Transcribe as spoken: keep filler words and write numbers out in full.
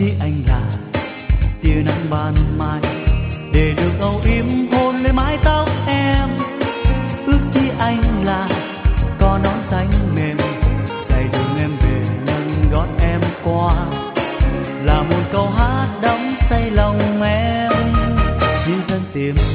chỉ anh là tia nắng ban mai, để được âu yếm hôn lên mái tóc em. Ước chi anh là có nón xanh mềm, dạy đường em về nâng gót em qua, là một câu hát đắm say lòng em. Xin thân tìm